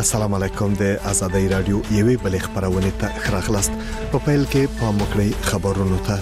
السلام علیکم د آزادۍ رادیو یوې بلې خبرونه ته خراغلاست په پیل کې پاموکړی خبرونه ته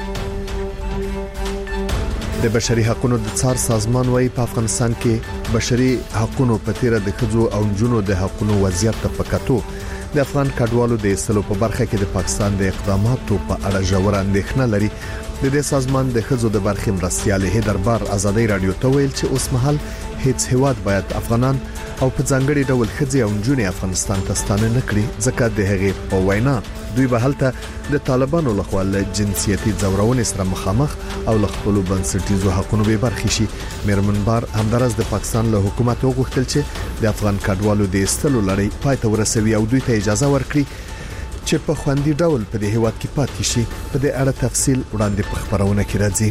د بشري حقوقو د څار سازمان وايي په افغانستان کې بشري حقوقو په تیر د خځو او جنونو د حقوقو وضعیت ته پکاتو د افغان کډوالو د استلو په برخه کې د پاکستان د اقداماتو په اړه ژور اندېښنه لري د دې سازمان د خځو د برخې مرستيال دربار آزادۍ رادیو ته ویل چې اوس مهال هیڅ هیواد باید افغانان او په ځانګړي ډول خځې او نجونې افغانستان ته ستانه نکړي ځکه د هغې په وینا دوی به هلته د طالبانو لخوا له جنسيتي ځورونې سره مخامخ او له خپل بنسټیزو حقوقو به برخې شي میرمنبار همدارس د پاکستان له حکومت وغوښتل چې د افغان کډوالو د استلو لړۍ پای ته ورسوي او دوی ته اجازه ورکړي چې په خوندي ډول په دې هیواد کې پاتې شي په دې اړه تفصیل وړاندې په خبرونه کې راځي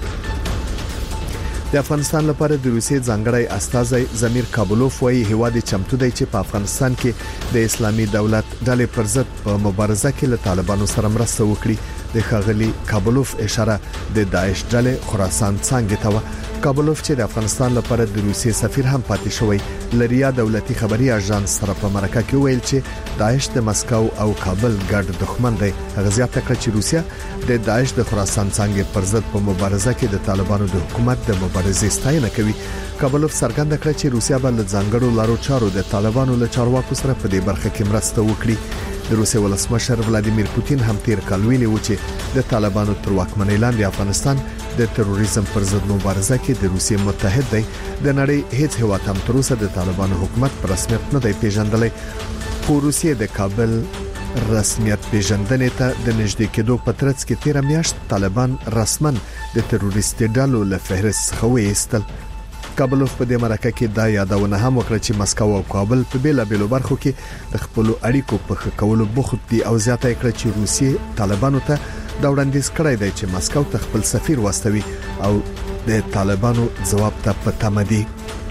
د افغانستان لپاره د روسیې ځانګړی استازی زمیر کابلوف وايي هیواد چمتو دی چې په افغانستان کې د اسلامي دولت ډلې پر ضد په مبارزه کې له طالبانو سره مرسته وکړي د خاغلی کابلوف اشاره د داعش ډلې خراسان څنګه ته کابلوف چې د افغانستان لپاره د روسیې سفیر هم پاتې شوی لریا دولتي خبري اژانس سره په مرکه کې ویل چې داعش د مسکو او کابل ګډ دښمن دی غزيات کړ چې روسیا د داعش د خراسان څنګه پر ضد په مبارزه کې د طالبانو د حکومت د مبارزې ستاینه کوي کابلوف څرګنده کړ چې روسیا به له ځانګړو لارو چارو د طالبانو له چارواکو سره په دې برخه کې مرسته وکړي د روسیې ولسمشر ولادیمیر پوتین هم تیر کال ویلي و چې د طالبانو تر واکمنۍ لاندې افغانستان د تروریزم پر ضد مبارزه کې د روسیې متحد دی د نړۍ هیڅ هیواد هم تر اوسه د طالبانو حکومت پر رسمیت نه دی پیژندلی خو روسیې د کابل رسمیت پیژندنې ته د نږدې کېدو په ترڅ کې 13 میاشت طالبان رسماً د تروریستي ډلو له فهرست څخه وایستل کابلوف په دې مرکه کې دا یادونه هم وکړه چې مسکو او کابل په بیلابېلو برخو کې د خپل اړیکو په ښه کولو بوخت دي او زیاته کړه چې روسیې طالبانو ته دا وړاندیز کړی دی چې مسکو ته خپل سفیر واستوي او د طالبانو ځواب ته په تمه دي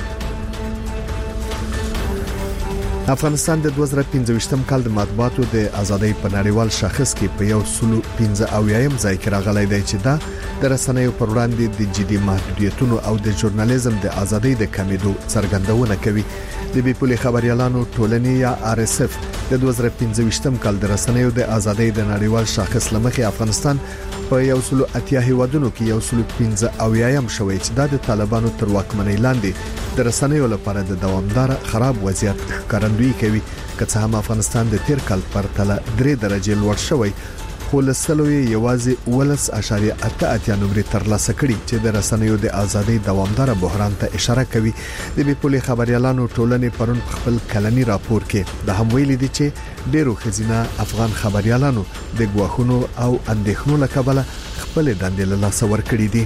افغانستان د 2015 کال د مطبوعاتو د ازادۍ په نړیوال شاخص کې په 115 ځای کې راغلی دی چې دا د رسنیو پر وړاندې د جدي محدودیتونو او د ژورنالیزم د ازادۍ د کمیدو څرګندونه کوي د بیپولي خبريالانو ټولنې یا RSF د 2015 کال د رسنیو د ازادۍ د نړیوال شاخص لمخې افغانستان په 180 هیوادونو کې 115 شوی چې د طالبانو تر واکمنۍ لاندې د رسنیو لپاره د دوامدار خراب وضعیت ښکارندویي کوي که څه هم افغانستان د تیر کال پر تله 3 درجه لوړ شوی خو لسلوی یوازې 12.8 نمرې ترلاسه کړي چې د رسنیو د ازادۍ دوامدار بحران ته اشاره کوي د بیپولي خبريالانو ټولنې پرون خپل کلنی راپور کې د هم ویلي دي چې ډیرو خزینه افغان خبريالانو د ګواښونو او اندېښنو له کبله خپل دندې له لاسه ورکړي دي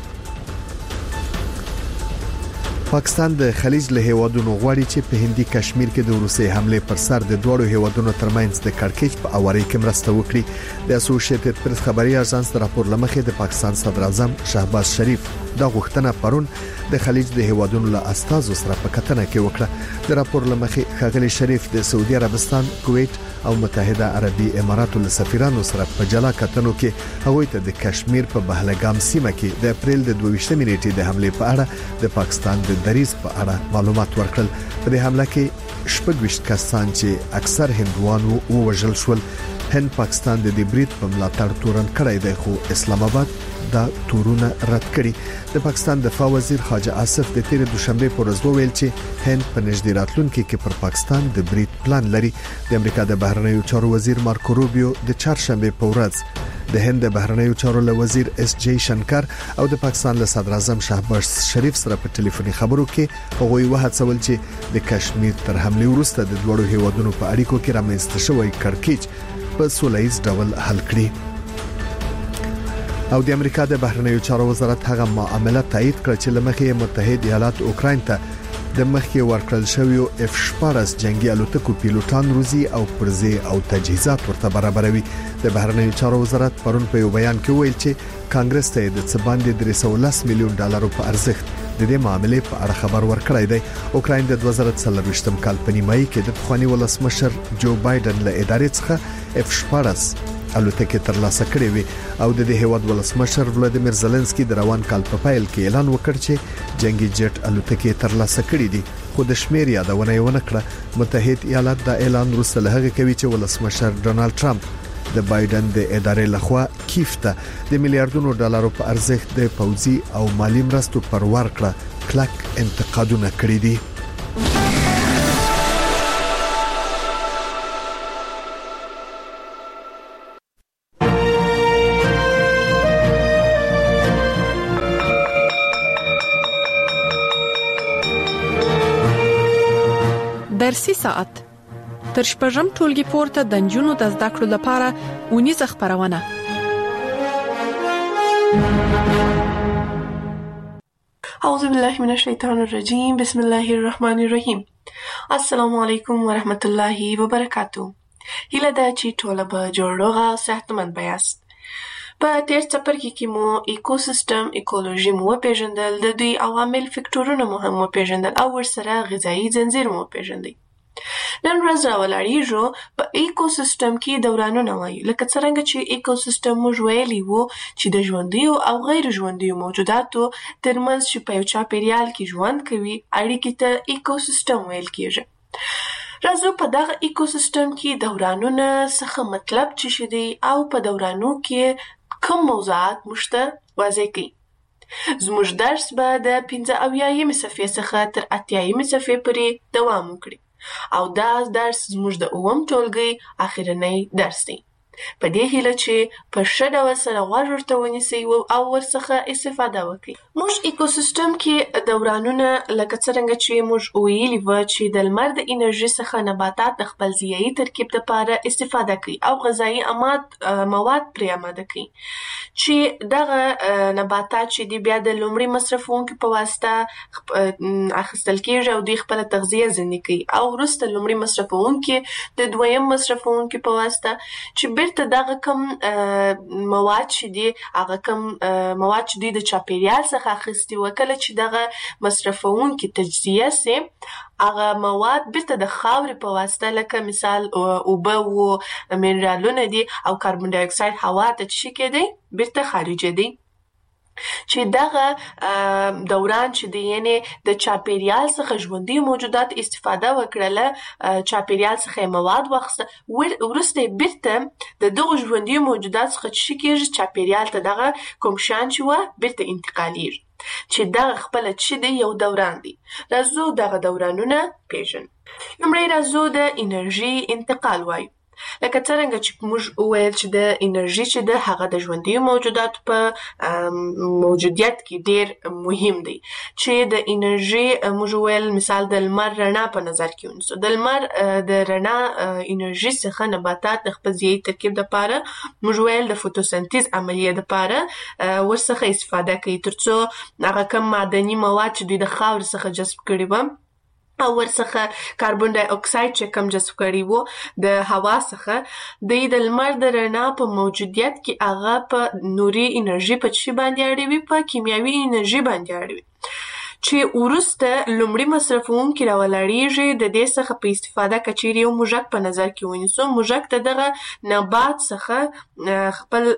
پاکستان د خلیج له هیوادونو غواړي چې په هندي کشمیر کې د روسي حمله پر سر د دوړو هیوادونو ترمنځ د کړکېچ په اواري کې مرسته وکړي د اسوسییټډ پریس خبري اژانس راپور لمخې د پاکستان صدر اعظم شهباز شریف دا غوښتنه پرون د خلیج د هیوادونو له استازو سره په کتنه کې وکړه د راپور لمخې خغلی شریف د سعودي عربستان کویت او متحده عربي اماراتو له سفیرانو سره په جلا کتنو کې هغوی ته د کشمیر په بهلګام سیمه کې د اپریل د 22 نیټې د حمله په اړه د پاکستان د دریځ په اړه معلومات ورکړل په دې حمله کې 28 کسان چې اکثر هندوانو وژل شول هند پاکستان د دې برید په ملاتړ تورن کړی دی خو اسلام آباد دا تورونه رد کړي د پاکستان دفاع وزیر خواجه آصف د تیر دوشنبه پر ورځ ویل چې هند په نږدې راتلونکي کې پر پاکستان د برید پلان لري د امریکا د بهرنیو چارو وزیر مارکو روبیو د چهارشنبه په ورځ د هند د بهرنیو چارو له وزیر اس جی شنکر او د پاکستان له صدر اعظم شهباز شریف سره په ټلیفوني خبرو کې هغوی وهڅول چې د کشمیر تر حمله وروسته د دوړو هیوادونو په اړیکو کې رامنځته شوی کړکېچ په سولهییز ډول حل کړي او د امریکا د بهرنیو چارو وزارت هغه معاملې تایید کړ چې لمخې متحده ایالات اوکراین ته د مخکې ورکړل شویو F-14 جنگي الوتکو پیلوټان روزي او پرزې او تجهیزات ورته برابروي د بهرنیو چارو وزارت پرون په یو بیان کې ویل چې کانګرس ته د څه باندې 310 میلیون ډالرو په ارزښت د دې معاملې په اړه خبر ورکړی دی اوکراین د 2023 کال په نیمایي کې د پخوانی ولسمشر جو بایدن له ادارې څخه F-14 الوتکې ترلاسه کړې وي او د هیواد ولسمشر ولادیمیر زيلنسکي د روان کال په پیل کې اعلان وکړ چې جنگي جټ الوتکې ترلاسه کړې دي خو د شمیر یادونه یې ونه کړه. متحد ایالات د اعلان وروسته له هغه کوي چې ولسمشر ډونالد ټرمپ د بایدن د ادارې لخوا کیف ته د میلیارډونو ډالرو په ارزښت د پوځي او مالی مرستو پر ورکړه کلک انتقادونه کړي دي. درسي ساعت تر شپږم ټولګي پورته د نجونو د زده کړو لپاره اونیزه خبرونه. اعوذ بالله من الشیطان الرجیم بسم الله الرحمن الرحیم. السلام علیکم ورحمت الله وبرکاتو. هیله ده چې ټول به جوړ او صحتمند یاست. په تیر څپرکي کې مو ایکوسیستم ایکولوژي مو پیژندل، د دوی عوامل فکټورونه مو هم پیژندل او ورسره غذایی ځنځیر مو پیژندل. نن ورځ راولاړیږو په ایکوسیستم کې دورانونه وایي، لکه څنګه چې ایکوسیستم موږ ویلي وو چې د ژوندیو او غیر ژوندیو موجوداتو ترمنځ چې په یو چاپیریال کې ژوند کوي اړیکې ته ایکوسیستم ویل کېږي. راځو په دغه ایکوسیستم کې دورانونه څخه مطلب څه شي دی او په دورانو کې کوم موضوعات موږ ته واضح کړي. زموږ درس به د 85 صفحې څخه تر 80 صفحې پورې دوام وکړي او دا درس زموږ د 9م ټولګي اخرنی درس دی. په دې هیله چې په ښه ډول سره غوږ ورته ونیسئ او ورڅخه استفاده وکړئ. موږ ایکوسیستم کې دورانونه لکه څنګه چې موږ ویلي وو چې د لمر د انرژي څخه نباتات د خپل ضیایي ترکیب لپاره استفاده کوي او غذایی مواد پرې آماده کوي چې دغه نباتات چې دی بیا د لومړي مصرفونکو په واسطه اخیستل کېږي او دوی خپل تغذیه ځنې کوي او وروسته لومړي مصرفونکو د دویم مصرفونکو په واسطه چې بیرته دغه کم مواد چې دي هغه کم مواد چې دوی د چاپیریال څخه اخیستي وو، کله چې دغه مصرفونکي تجزیه سي هغه مواد بیرته د خاورې په واسطه لکه مثال اوبه او منرالونه دي او کاربن ډای اکساید هوا ته چې کېدی بیرته خارجه دي چې دغه دوران چې دی یعنی د چاپیریال څخه ژوندي موجودات استفاده وکړله، چاپیریال څخه مواد واخیسته، وروسته بیرته د دغه ژوندي موجودات څخه چې کېږي چاپیریال ته دغه کوم شیان چې وه بیرته انتقالیږي چې دغه خپله چې دی یو دوران دی. راځو دغه دورانونه پیژنو. لومړی راځو د انرژي انتقال وایو. لکه څنګه چې موږ وویل چې د انرژي چې د هغه د ژوندیو موجوداتو په موجودیت کې ډیر مهم دی چې د انرژي موږ وویل مثال د لمر رڼا په نظر کې ونیسو. د لمر د رڼا انرژي څخه نباتات د خپل ضیایي ترکیب لپاره موږ وویل د فوتوسنتیز عملیه لپاره ورڅخه استفاده کوي ترڅو هغه کم معدني مواد چې دوی د خاورې څخه جذب کړي وو او ورڅخه کاربن ډای اکساید چې کم جذب کړي وو د هوا څخه دوی د لمر د رڼا په موجودیت کې هغه په نوري انرژي په چی باندې اړوي، په کیمیاوي انرژي باندې اړوي چې وروسته لومړي مصرفونکي راولاړیږي. د دې څخه په استفاده کچېرې یو موږک په نظر کې ونیسو. موږک ته دغه نبات څخه خپل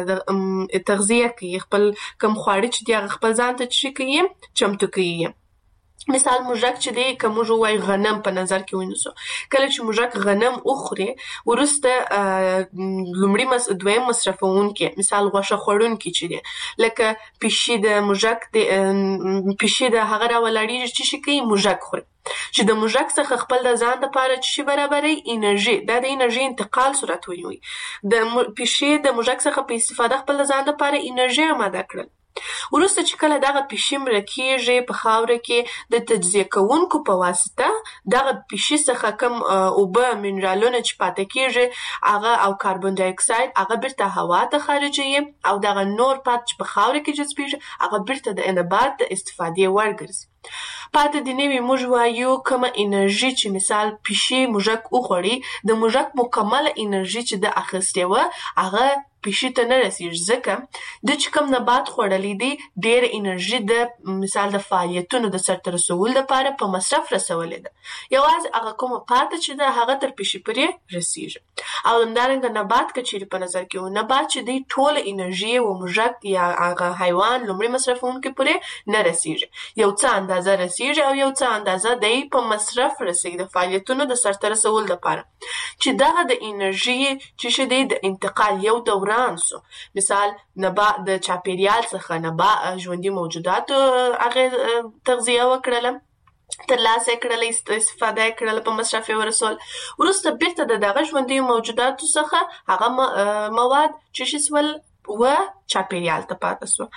تغذیه کوي، خپل کم خواړه چې دی هغه خپل ځان ته چی کوي چمتو کوي. مثال موږک چې دی که موږ ووایو غنم په نظر کې ونیسو، کله چې موږک غنم وخوري وروسته لومړي دویم مصرفونکي مثال غوښه خوړونکي چې دی لکه پیشي د موږک پیشي د هغه راولاړیږي چې شي کوي موږک خوري چې د موږک څخه خپل د ځان لپاره چې شي برابري انرژي، دا د انرژي انتقال صورت ونیوي. د پیشي د موږک څخه په استفاده خپل د ځان لپاره انرژي آماده کړل. وروسته چې کله دغه پیشي مړه کېږي په خاوره کې د تجزیه کوونکو په واسطه دغه پیشي څخه کم اوبه منرالونه چې پاتې کېږي هغه او کاربن ډای اکساید هغه بیرته هوا ته خارجوي او دغه نور پات چې په خاوره کې جذبېږي هغه بیرته د نبات د استفادې وړ ګرځي. پاتې د نوي موږ وایو کومه انرژي چې مثال پیشي موږک وخوړي د موږک مکمله انرژي چې د اخیستې وه هغه پیشي ته نه رسیږي ځکه د چې کوم نبات خوړلی دی ډېر انرژي د مثال د فعالیتونو د سرته رسولو لپاره په مصرف رسولې ده. یوازې هغه کومه پاتې چې ده هغه تر پیشي پورې رسیږي. او همدارنګه نبات که چیرې په نظر کې و نبات چې دی ټوله انرژي و موږک یا هغه حیوان لومړي مصرفونکي پورې نه رسیږي. یو څه اندازه رسیږي او یو څه اندازه دی په مصرف رسیږي د فعالیتونو د سرته رسولو لپاره. چې دغه د انرژي چې دی د انتقال یو دوران سو. مثال نبات د چاپیریال څخه ژوندي موجوداتو هغه تغذیه وکړله ترلاسه کړله استفاده کړله په مصرف یې ورسول. وروسته بیرته د دغه ژوندي موجوداتو څخه هغه مواد چې سول و چاپیریال ته پاتې سو.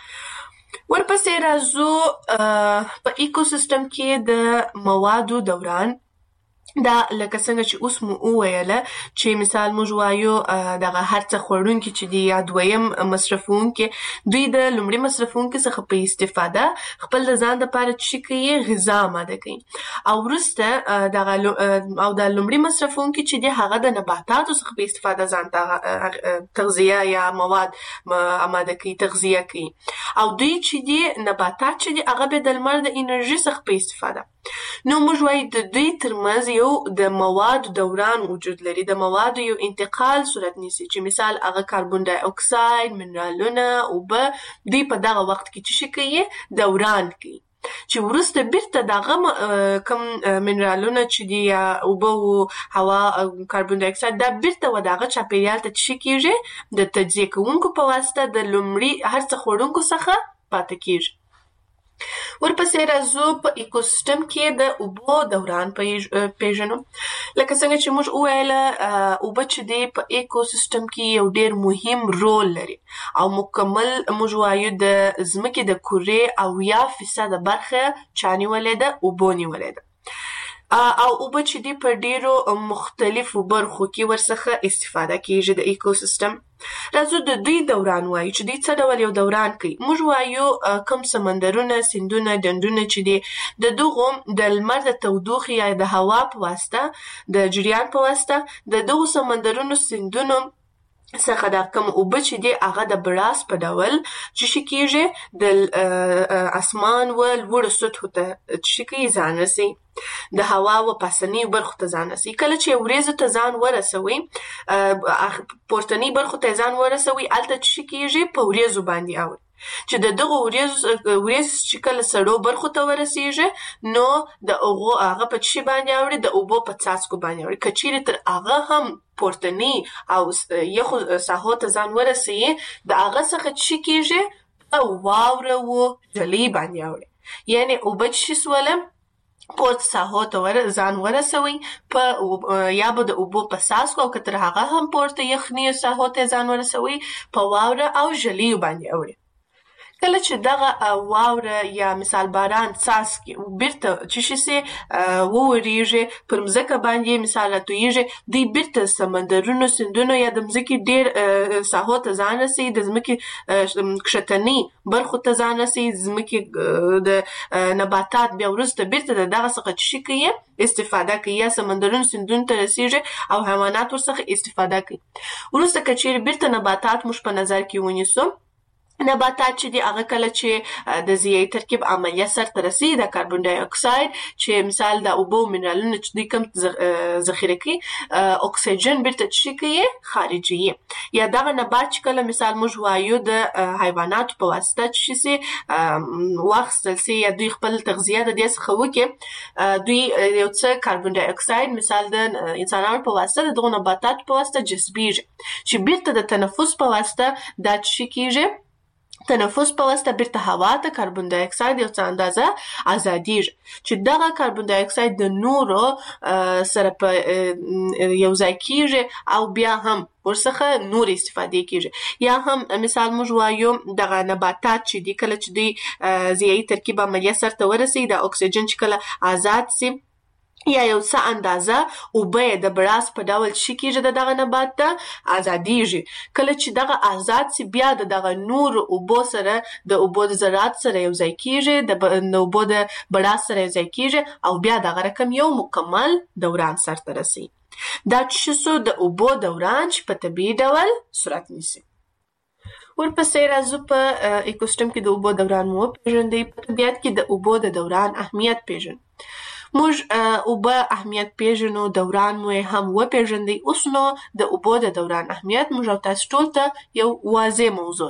ورپسې راځو په ایکوسیستم کې د موادو دوران. دا لکه څنګه چې اوس مو وویله چې مثال موږ وایو دغه هر څه خوړونکي چې دي یا دویم مصرفونکي دوی د لومړي مصرفونکي څخه په استفاده خپل د ځان لپاره چې کوي غذا آماده کوي او وروسته دغه او د لومړي مصرفونکي چې دي هغه د نباتاتو څخه په استفاده ځان ته تغذیه یا مواد آماده کوي تغذیه کوي او دوی چې دي نباتات چې دي هغه به د لمر د انرژي څخه په استفاده. نو موږ وایو د دوی ترمنځ یو د موادو دوران وجود لري. د موادو یو انتقال صورت نیسي چې مثال هغه کاربن ډای اکساید منرالونه اوبه دوی په دغه وخت کې چې کوي دوران کوي چې وروسته بیرته دغه کم منرالونه چې دي یا اوبه او هوا کاربن ډای اکساید دا بیرته و دغه چاپیریال ته چې کیږي د تجزیه کوونکو په واسطه د لومړي هر څه خوړونکو څخه پاتې کیږي. ورپسې راځو په ایکوسیستم کې د اوبو دوران پیژنو. لکه څنګه چې موږ وویله اوبه چې دی په ایکوسیستم کې یو ډېر مهم رول لري او مکمل موږ وایو د ځمکې د کورې 80% برخه چا نیولې ده اوبو نیولې ده او اوبه چې دی په ډېرو مختلفو برخو کې ورڅخه استفاده کیږي د ایکوسیستم. راځو د دوی دوران وایو چې دوی څه ډول یو دوران کوي. موږ وایو کم سمندرونه سیندونه ډنډونه چې دي د دغو د لمر د تودوخې یا د هوا په واسطه د جریان په واسطه د دغو سمندرونو سیندونو څخه د کوم اوبه چې دي هغه د براس په ډول چې کیږي د اسمان و لوړو سطحو ته چې کوي ځان رسي د هوا و پاسنی برخو ته ځان رسي. کله چې وریځو ته ځان ورسوي پورتنی برخو ته ځان ورسوي هلته چې کیږي په وریځو باندې اوړي چې د دغه وریځ چې کله سړو برخو ته ورسیږي نو د هغه په چی باندې اوړي د اوبو په څاڅکو باندې اوړي. که چیرې تر هغه هم پورتنی او یخو ساحو ته ځان ورسي د هغه څخه چې کیږي په واوره و جلی باندې اوړي یعنی اوبه چې سوله پورت ساحو ته ځان ورسوي په یا به د اوبو په څاڅکو او که تر هغه هم پورته یخني ساحو ته ځان ورسوي په واوره او ژلیو باندې اوړي. کله چې دغه واوره یا مثال باران څاڅکي بیرته چې شي ووريږي پر مځکه باندې مثال راتویږي دوی بیرته سمندرونو سیندونو یا د مځکې ډېر ساحو ته ځان رسي د ځمکې کښتني برخو ته ځان رسي ځمکې د نباتات بیا وروسته بیرته دغه څخه چې کوي استفاده کوي یا سمندرونو سیندونو ته رسیږي او حیوانات ورڅخه استفاده کوي. وروسته که چیرې بیرته نباتات موږ په نظر کې ونیسو نباتات چې دي هغه کله چې د ضیاعي ترکیب عملیه سرته رسي د کاربن ډای اکساید چې مثال د اوبو منرالونه چې دوی کم ذخیره کوي اکسیجن بیرته چې کوي خارجي یا دغه نبات چې کله مثال موږ وایو د حیواناتو په واسطه چې واخیستل سي یا دوی خپل تغذیه د دې څخه وکړي دوی یو څه کاربن ډای اکساید مثال د انسانانو په واسطه د دغو نباتاتو په واسطه جذبیږي چې بیرته د تنفس په واسطه دا چې کیږي تنفس په واسطه بیرته هوا ته کاربن ډای اکساید یو څه اندازه ازادیږي چې دغه کاربن ډای اکساید د نورو سره په یو ځای کیږي او بیا هم ورڅخه نور استفاده کیږي. یا هم مثال موږ وایو دغه نباتات چې دي کله چې دوی ضیاعي ترکیب عملیه سرته ورسي د اکسیجن چې کله آزاد سي یا یو څه اندازه اوبه د براس په ډول چې کیږي دغه نبات ته ازادیږي. کله چې دغه آزاد سي بیا دغه نور اوبو سره د اوبو د ذرات سره یو ځای کیږي د اوبو د براس سره یو ځای کیږي او بیا دغه رقم یو مکمل دوران سرته رسي. دا چې د اوبو دوران چې په طبیعي ډول صورت نیسي. ورپسې راځو په ایکوسیستم کې د اوبو دوران مو پیژندې. په طبیعت کې د اوبو د دوران اهمیت پیژنو. موږ اوبه اهمیت پیژنو، دوران مو هم و پیژندې. اوس نو د اوبو د دوران اهمیت موږ او تاسو ټول ته یو واضح موضوع